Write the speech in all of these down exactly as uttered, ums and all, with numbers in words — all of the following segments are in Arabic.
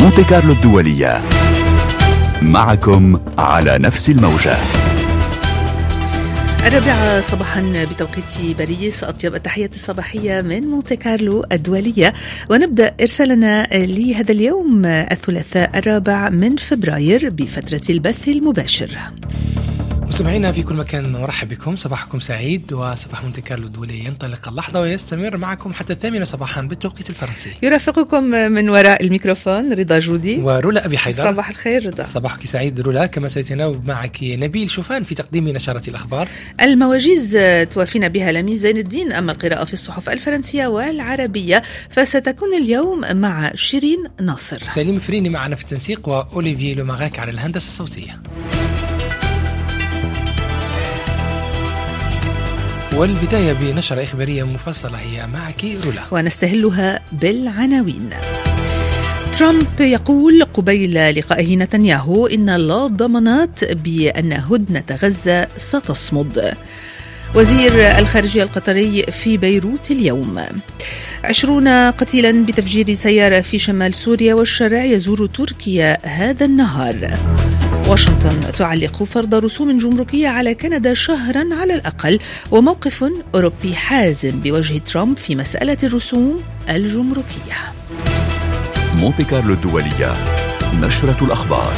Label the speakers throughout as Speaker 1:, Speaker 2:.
Speaker 1: مونتي كارلو الدولية، معكم على نفس الموجة.
Speaker 2: الرابعة صباحا بتوقيت باريس، أطيب التحيات الصباحية من مونتي كارلو الدولية، ونبدأ إرسالنا لهذا اليوم الثلاثاء الرابع من فبراير بفترة البث المباشر.
Speaker 3: مستمعينا في كل مكان، مرحب بكم، صباحكم سعيد، وصباح مونتي كارلو الدولية ينطلق اللحظة ويستمر معكم حتى الثامنة صباحا بالتوقيت الفرنسي.
Speaker 2: يرافقكم من وراء الميكروفون رضا جودي
Speaker 3: ورولا أبي حيدر.
Speaker 2: صباح الخير رضا.
Speaker 3: صباحك سعيد رولا. كما سيتناوب معك نبيل شوفان في تقديم نشرة الأخبار.
Speaker 2: المواجيز توافينا بها لميس زين الدين، أما القراءة في الصحف الفرنسية والعربية فستكون اليوم مع شيرين ناصر.
Speaker 3: سليم فريني معنا في التنسيق، وأوليفي لوماغاك على الهندسة الصوتية. والبداية بنشرة إخبارية مفصلة هي معك رولا،
Speaker 2: ونستهلها بالعناوين. ترامب يقول قبيل لقائه نتنياهو إن لا ضمانات بأن هدنة غزة ستصمد. وزير الخارجية القطري في بيروت اليوم. عشرون قتيلا بتفجير سيارة في شمال سوريا، والشارع يزور تركيا هذا النهار. واشنطن تعلق فرض رسوم جمركية على كندا شهرا على الأقل، وموقف أوروبي حازم بوجه ترامب في مسألة الرسوم الجمركية.
Speaker 1: مونتي كارلو الدولية، نشرة الأخبار.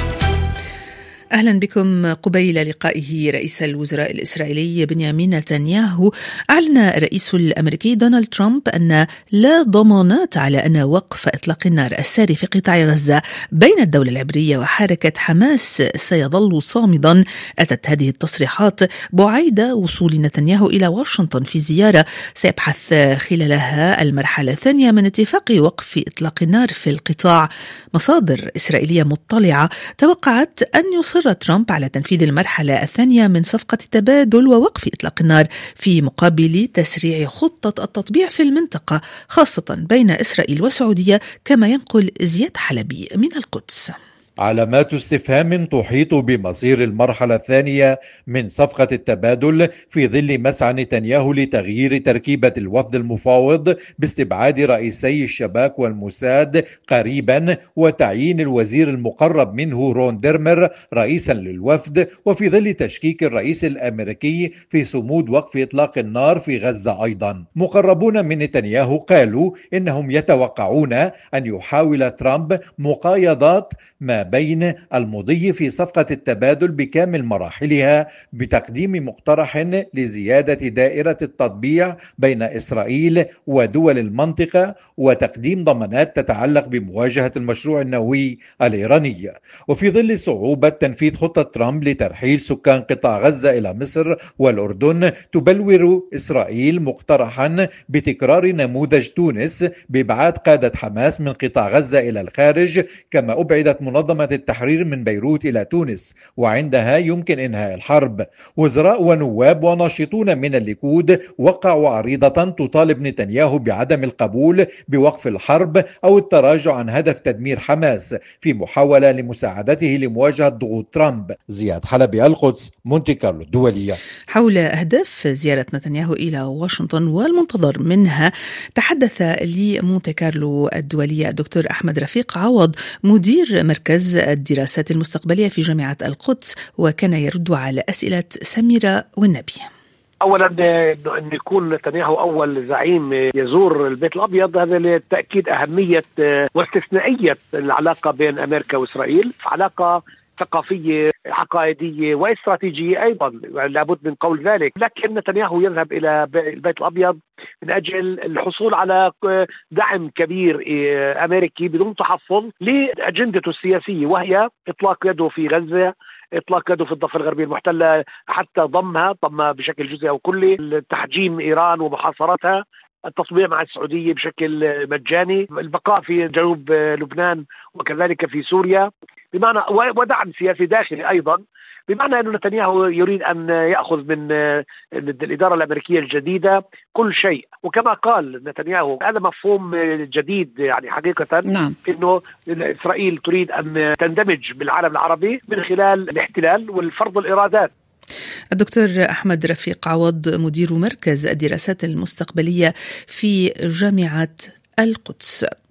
Speaker 2: أهلا بكم. قبيل لقائه رئيس الوزراء الإسرائيلي بنيامين نتنياهو، أعلن الرئيس الأمريكي دونالد ترامب أن لا ضمانات على أن وقف إطلاق النار الساري في قطاع غزة بين الدولة العبرية وحركة حماس سيظل صامدا. أتت هذه التصريحات بعيد وصول نتنياهو إلى واشنطن في زيارة سيبحث خلالها المرحلة الثانية من اتفاق وقف إطلاق النار في القطاع. مصادر إسرائيلية مطلعة توقعت أن يصل ترامب على تنفيذ المرحلة الثانية من صفقة التبادل ووقف إطلاق النار في مقابل تسريع خطة التطبيع في المنطقة، خاصة بين إسرائيل والسعودية، كما ينقل زياد حلبي من القدس.
Speaker 4: علامات استفهام تحيط بمصير المرحلة الثانية من صفقة التبادل في ظل مسعى نتنياهو لتغيير تركيبة الوفد المفاوض باستبعاد رئيسي الشباك والموساد قريبا، وتعيين الوزير المقرب منه رون ديرمر رئيسا للوفد، وفي ظل تشكيك الرئيس الأمريكي في صمود وقف إطلاق النار في غزة. أيضا مقربون من نتنياهو قالوا إنهم يتوقعون أن يحاول ترامب مقايضات ما بين المضي في صفقة التبادل بكامل مراحلها بتقديم مقترح لزيادة دائرة التطبيع بين إسرائيل ودول المنطقة، وتقديم ضمانات تتعلق بمواجهة المشروع النووي الإيراني. وفي ظل صعوبة تنفيذ خطة ترامب لترحيل سكان قطاع غزة إلى مصر والأردن، تبلور إسرائيل مقترحا بتكرار نموذج تونس بإبعاد قادة حماس من قطاع غزة إلى الخارج، كما أبعدت منظمة التحرير من بيروت إلى تونس، وعندها يمكن إنهاء الحرب. وزراء ونواب وناشطون من الليكود وقعوا عريضة تطالب نتنياهو بعدم القبول بوقف الحرب أو التراجع عن هدف تدمير حماس في محاولة لمساعدته لمواجهة ضغوط ترامب. زياد حلبي، القدس، مونتي كارلو الدولية.
Speaker 2: حول أهداف زيارة نتنياهو إلى واشنطن والمنتظر منها تحدث لمونتي كارلو الدولية الدكتور أحمد رفيق عوض، مدير مركز الدراسات المستقبلية في جامعة القدس، وكان يرد على أسئلة سميرة والنبي.
Speaker 5: اولا ان يكون نتنياهو اول زعيم يزور البيت الابيض، هذا لتاكيد اهميه واستثنائيه العلاقه بين امريكا واسرائيل، علاقه ثقافية عقائدية واستراتيجية أيضا لابد من قول ذلك. لكن نتنياهو يذهب إلى البيت الأبيض من أجل الحصول على دعم كبير أمريكي بدون تحفظ لأجندته السياسية، وهي إطلاق يده في غزة، إطلاق يده في الضفة الغربية المحتلة، حتى ضمها ضمها بشكل جزئي أو كلي، تحجيم إيران ومحاصرتها، التطبيع مع السعودية بشكل مجاني، البقاء في جنوب لبنان وكذلك في سوريا، بمعنى ودعم سياسي داخلي أيضا، بمعنى أن نتنياهو يريد أن يأخذ من الإدارة الأمريكية الجديدة كل شيء. وكما قال نتنياهو هذا مفهوم جديد يعني حقيقة،
Speaker 2: نعم.
Speaker 5: أنه إسرائيل تريد أن تندمج بالعالم العربي من خلال الاحتلال والفرض الإرادات.
Speaker 2: الدكتور أحمد رفيق عوض، مدير مركز الدراسات المستقبلية في جامعة القدس.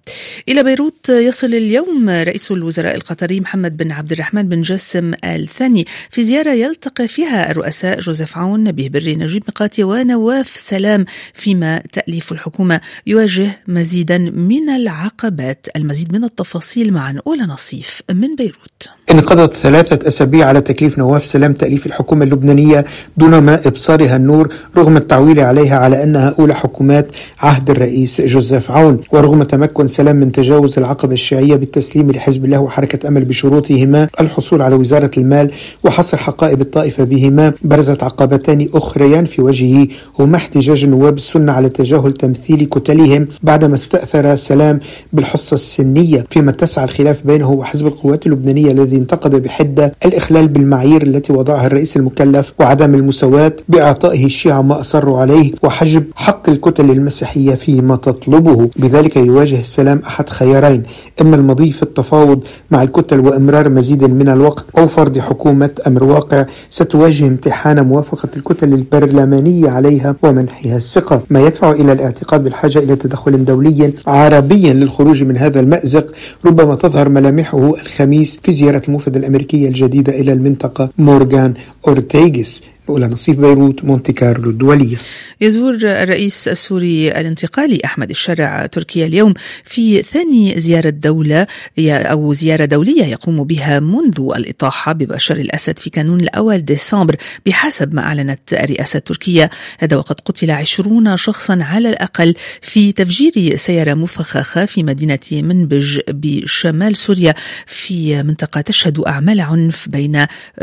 Speaker 2: إلى بيروت يصل اليوم رئيس الوزراء القطري محمد بن عبد الرحمن بن جاسم آل ثاني في زيارة يلتقي فيها الرؤساء جوزيف عون، نبيه بري، نجيب ميقاتي ونواف سلام، فيما تأليف الحكومة يواجه مزيدا من العقبات. المزيد من التفاصيل مع أولى نصيف من بيروت.
Speaker 6: انقضت ثلاثة أسابيع على تكليف نواف سلام تأليف الحكومة اللبنانية دون ما إبصارها النور، رغم التعويل عليها على أنها أولى حكومات عهد الرئيس جوزيف عون، ورغم تمكن سلام من تجاوز العقبة الشيعية بالتسليم لحزب الله وحركة أمل بشروطهما الحصول على وزارة المال وحصر حقائب الطائفة بهما، برزت عقبتان أخريان في وجهه، هما احتجاج نواب السنة على تجاهل تمثيل كتلهم بعدما استأثر سلام بالحصة السنية، فيما اتسع الخلاف بينه وحزب القوات اللبنانية الذي انتقد بحدة الإخلال بالمعايير التي وضعها الرئيس المكلف وعدم المساواة بإعطائه الشيعة ما أصروا عليه وحجب حق الكتل المسيحية فيما تطلبه. بذلك يواجه سلام أحد خيارين: إما المضي في التفاوض مع الكتل وإمرار مزيد من الوقت، أو فرض حكومة أمر واقع ستواجه امتحان موافقة الكتل البرلمانية عليها ومنحها الثقة، ما يدفع إلى الاعتقاد بالحاجة إلى تدخل دولي عربي للخروج من هذا المأزق، ربما تظهر ملامحه الخميس في زيارة الموفد الأمريكية الجديدة إلى المنطقة مورغان أورتيغيس. أولى نصيف بيروت، مونتي كارلو الدولية.
Speaker 2: يزور الرئيس السوري الانتقالي أحمد الشرع تركيا اليوم في ثاني زيارة دولة أو زيارة دولية يقوم بها منذ الإطاحة ببشار الأسد في كانون الأول ديسمبر بحسب ما أعلنت الرئاسة التركية. هذا وقد قتل عشرون شخصا على الأقل في تفجير سيارة مفخخة في مدينة منبج بشمال سوريا، في منطقة تشهد أعمال عنف بين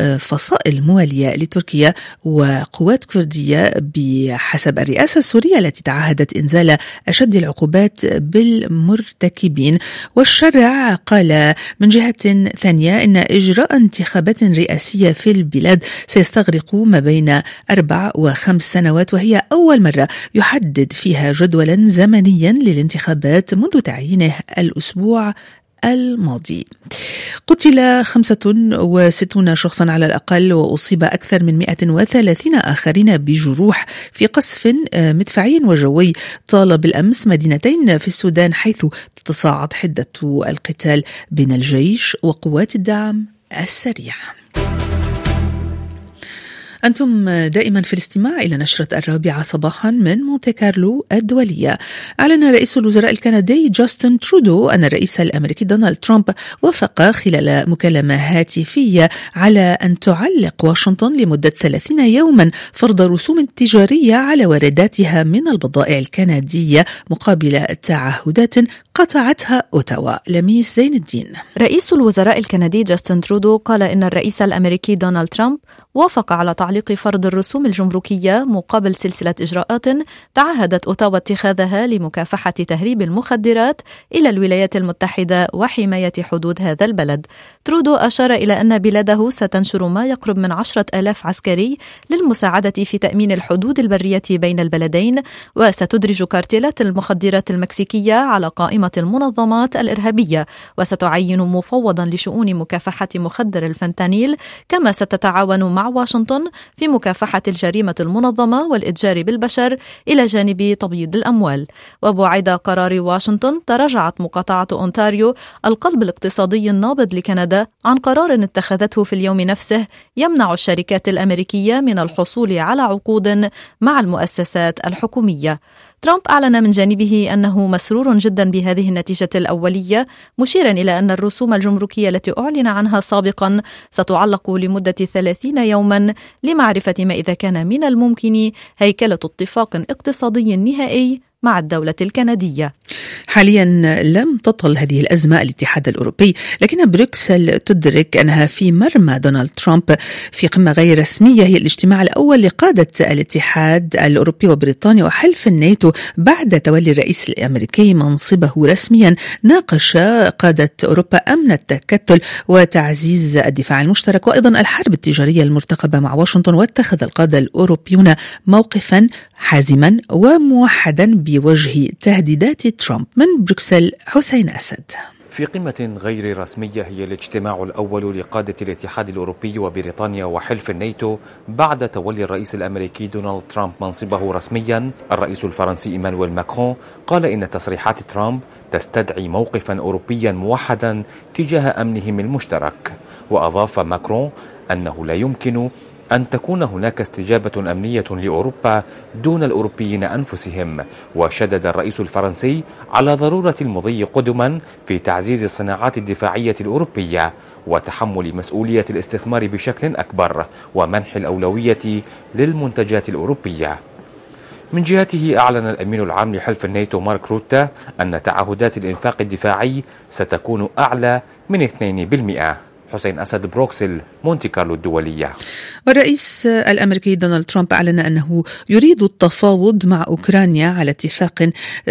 Speaker 2: فصائل موالية لتركيا وقوات كردية بحسب الرئاسة السورية التي تعهدت إنزال أشد العقوبات بالمرتكبين. والشرع قال من جهة ثانية إن إجراء انتخابات رئاسية في البلاد سيستغرق ما بين أربع وخمس سنوات، وهي أول مرة يحدد فيها جدولا زمنيا للانتخابات منذ تعيينه الأسبوع الماضي. قتل خمسة وستون شخصا على الأقل وأصيب أكثر من مئة وثلاثين آخرين بجروح في قصف مدفعي وجوي طال بالأمس مدينتين في السودان، حيث تتصاعد حدة القتال بين الجيش وقوات الدعم السريع. أنتم دائما في الاستماع إلى نشرة الرابعة صباحا من مونتي كارلو الدولية. أعلن رئيس الوزراء الكندي جاستن ترودو أن الرئيس الأمريكي دونالد ترامب وافق خلال مكالمة هاتفية على أن تعلق واشنطن لمدة ثلاثين يوما فرض رسوم تجارية على وارداتها من البضائع الكندية مقابل تعهدات قطعتها أوتاوا. لميس زين الدين.
Speaker 7: رئيس الوزراء الكندي جاستن ترودو قال إن الرئيس الأمريكي دونالد ترامب وافق على تعليق فرض الرسوم الجمركية مقابل سلسلة إجراءات تعهدت أوتاوا اتخاذها لمكافحة تهريب المخدرات إلى الولايات المتحدة وحماية حدود هذا البلد. ترودو أشار إلى أن بلاده ستنشر ما يقرب من عشرة آلاف عسكري للمساعدة في تأمين الحدود البرية بين البلدين، وستدرج كارتيلات المخدرات المكسيكية على قائمة المنظمات الإرهابية، وستعين مفوضا لشؤون مكافحة مخدر الفنتانيل، كما ستتعاون مع واشنطن في مكافحة الجريمة المنظمة والإتجار بالبشر إلى جانب تبييض الأموال. وبعد قرار واشنطن تراجعت مقاطعة أونتاريو القلب الاقتصادي النابض لكندا عن قرار اتخذته في اليوم نفسه يمنع الشركات الأمريكية من الحصول على عقود مع المؤسسات الحكومية. ترامب أعلن من جانبه أنه مسرور جدا بهذه النتيجة الأولية، مشيرا إلى أن الرسوم الجمركية التي أعلن عنها سابقا ستعلق لمدة ثلاثين يوما لمعرفة ما إذا كان من الممكن هيكلة اتفاق اقتصادي نهائي مع الدولة الكندية.
Speaker 2: حاليا لم تطل هذه الأزمة الاتحاد الأوروبي، لكن بروكسل تدرك أنها في مرمى دونالد ترامب في قمة غير رسمية هي الاجتماع الأول لقادة الاتحاد الأوروبي وبريطانيا وحلف الناتو بعد تولي الرئيس الأمريكي منصبه رسميا. ناقش قادة أوروبا أمن التكتل وتعزيز الدفاع المشترك وأيضا الحرب التجارية المرتقبة مع واشنطن، واتخذ القادة الأوروبيون موقفا حازما وموحدا بوجه تهديدات ترامب. من بروكسل حسين أسد.
Speaker 8: في قمة غير رسمية هي الاجتماع الأول لقادة الاتحاد الأوروبي وبريطانيا وحلف الناتو بعد تولي الرئيس الأمريكي دونالد ترامب منصبه رسميا. الرئيس الفرنسي إيمانويل ماكرون قال إن تصريحات ترامب تستدعي موقفا أوروبيا موحدا تجاه أمنهم المشترك. وأضاف ماكرون أنه لا يمكن أن تكون هناك استجابة أمنية لأوروبا دون الأوروبيين أنفسهم. وشدد الرئيس الفرنسي على ضرورة المضي قدما في تعزيز الصناعات الدفاعية الأوروبية وتحمل مسؤولية الاستثمار بشكل أكبر ومنح الأولوية للمنتجات الأوروبية. من جهته أعلن الأمين العام لحلف الناتو مارك روتا أن تعهدات الإنفاق الدفاعي ستكون أعلى من اثنين بالمئة. حسين أسد، بروكسل، مونتي كارلو الدولية.
Speaker 2: والرئيس الأمريكي دونالد ترامب أعلن أنه يريد التفاوض مع أوكرانيا على اتفاق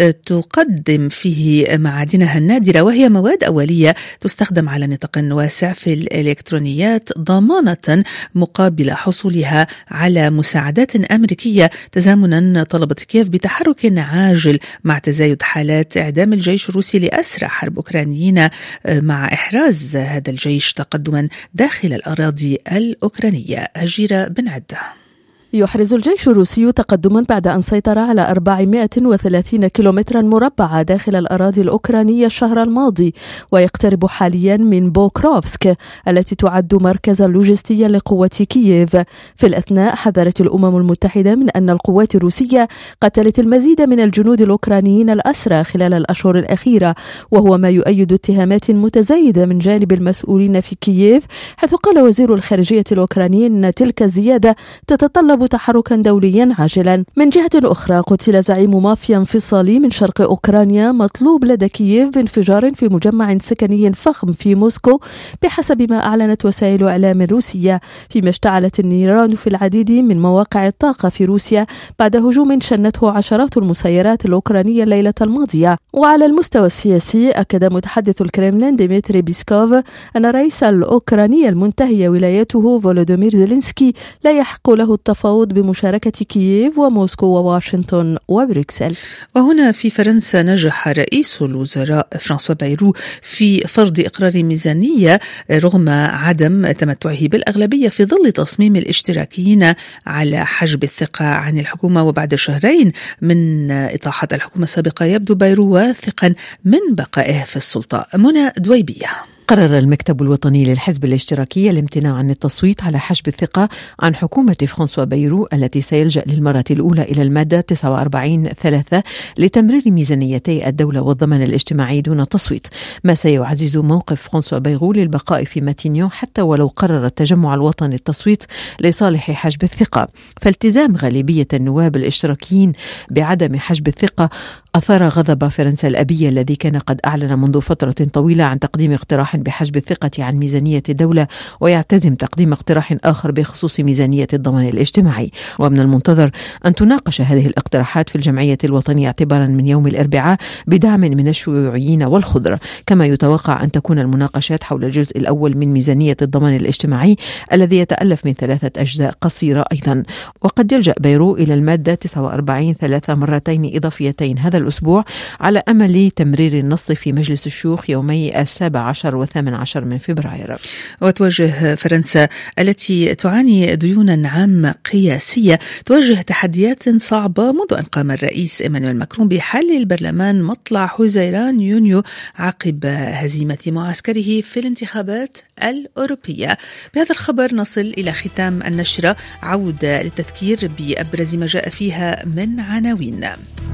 Speaker 2: تقدم فيه معادنها النادرة، وهي مواد أولية تستخدم على نطاق واسع في الإلكترونيات، ضمانة مقابل حصولها على مساعدات أمريكية، تزامنا طلبت كييف بتحرك عاجل مع تزايد حالات إعدام الجيش الروسي لأسرى حرب أوكرانيين، مع إحراز هذا الجيش تقدما داخل الأراضي الأوكرانية. هجيرة بن عدة.
Speaker 9: يحرز الجيش الروسي تقدما بعد أن سيطر على أربعمائة وثلاثين كيلومترا مربعا داخل الأراضي الأوكرانية الشهر الماضي، ويقترب حاليا من بوكروفسك التي تعد مركزا لوجستيا لقوة كييف. في الأثناء حذرت الأمم المتحدة من أن القوات الروسية قتلت المزيد من الجنود الأوكرانيين الأسرى خلال الأشهر الأخيرة، وهو ما يؤيد اتهامات متزايدة من جانب المسؤولين في كييف، حيث قال وزير الخارجية الأوكراني أن تلك الزيادة تتطلب تحركا دوليا عاجلا. من جهة أخرى قتل زعيم مافيا انفصالي من شرق أوكرانيا مطلوب لدى كييف بانفجار في مجمع سكني فخم في موسكو بحسب ما أعلنت وسائل إعلام روسية، فيما اشتعلت النيران في العديد من مواقع الطاقة في روسيا بعد هجوم شنته عشرات المسيرات الأوكرانية الليلة الماضية. وعلى المستوى السياسي أكد متحدث الكرملين ديمتري بيسكوف أن الرئيس الأوكراني المنتهي ولايته فولودومير زيلينسكي لا يحق له التفاوض بمشاركة كييف وموسكو وواشنطن وبروكسل.
Speaker 2: وهنا في فرنسا نجح رئيس الوزراء فرانسوا بايرو في فرض إقرار ميزانية رغم عدم تمتعه بالأغلبية في ظل تصميم الاشتراكيين على حجب الثقة عن الحكومة. وبعد شهرين من إطاحة الحكومة السابقة يبدو بايرو واثقا من بقائه في السلطة. منى دويبية.
Speaker 10: قرر المكتب الوطني للحزب الاشتراكي الامتناع عن التصويت على حجب الثقة عن حكومة فرانسوا بايرو التي سيلجأ للمرة الأولى إلى المادة تسعة وأربعين ثلاثة لتمرير ميزانيتي الدولة والضمان الاجتماعي دون تصويت، ما سيعزز موقف فرانسوا بايرو للبقاء في ماتينيون حتى ولو قرر التجمع الوطني التصويت لصالح حجب الثقة. فالتزام غالبية النواب الاشتراكيين بعدم حجب الثقة أثار غضب فرنسا الأبية الذي كان قد أعلن منذ فترة طويلة عن تقديم اقتراح بحجب الثقة عن ميزانية الدولة، ويعتزم تقديم اقتراح آخر بخصوص ميزانية الضمان الاجتماعي. ومن المنتظر أن تناقش هذه الاقتراحات في الجمعية الوطنية اعتبارا من يوم الأربعاء بدعم من الشيوعيين والخضر، كما يتوقع أن تكون المناقشات حول الجزء الأول من ميزانية الضمان الاجتماعي الذي يتألف من ثلاثة أجزاء قصيرة أيضا. وقد يلجأ بايرو إلى المادة تسعة وأربعين ثلاثة مرتين إضافيتين هذا الأسبوع على أمل تمرير النص في مجلس الشيوخ يومي السابع عشر والثامن عشر من فبراير.
Speaker 2: وتواجه فرنسا التي تعاني ديونا عامة قياسية تواجه تحديات صعبة منذ أن قام الرئيس إيمانويل ماكرون بحل البرلمان مطلع حزيران يونيو عقب هزيمة معسكره في الانتخابات الأوروبية. بهذا الخبر نصل إلى ختام النشرة، عودة للتذكير بأبرز ما جاء فيها من عناوين.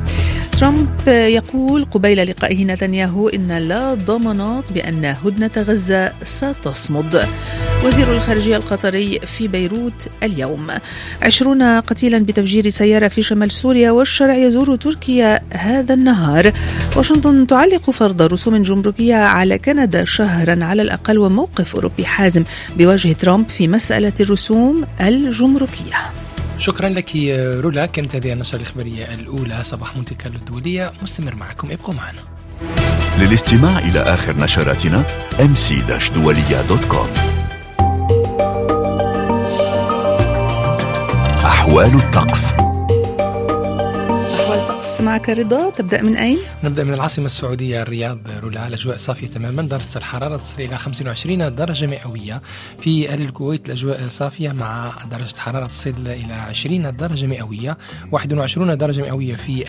Speaker 2: ترامب يقول قبيل لقائه نتنياهو إن لا ضمانات بأن هدنة غزة ستصمد. وزير الخارجية القطري في بيروت اليوم. عشرون قتيلا بتفجير سيارة في شمال سوريا، والشرع يزور تركيا هذا النهار. واشنطن تعلق فرض رسوم جمركية على كندا شهرا على الأقل، وموقف أوروبي حازم بوجه ترامب في مسألة الرسوم الجمركية.
Speaker 3: شكرا لك رولا، كانت هذه النشرة الإخبارية الأولى صباح مونتي كارلو الدولية. مستمر معكم، ابقوا معنا.
Speaker 1: للاستماع إلى آخر نشراتنا إم سي دولية دوت كوم. أحوال الطقس.
Speaker 2: أحوال الطقس الطقس معك رضا، تبدأ من أين؟
Speaker 3: نبدأ من العاصمة السعودية الرياض. رولا الأجواء صافية تماما، درجة الحرارة تصل إلى خمسة وعشرين درجة مئوية. في الكويت الأجواء صافية مع درجة حرارة تصل إلى عشرين درجة مئوية، واحد وعشرين درجة مئوية في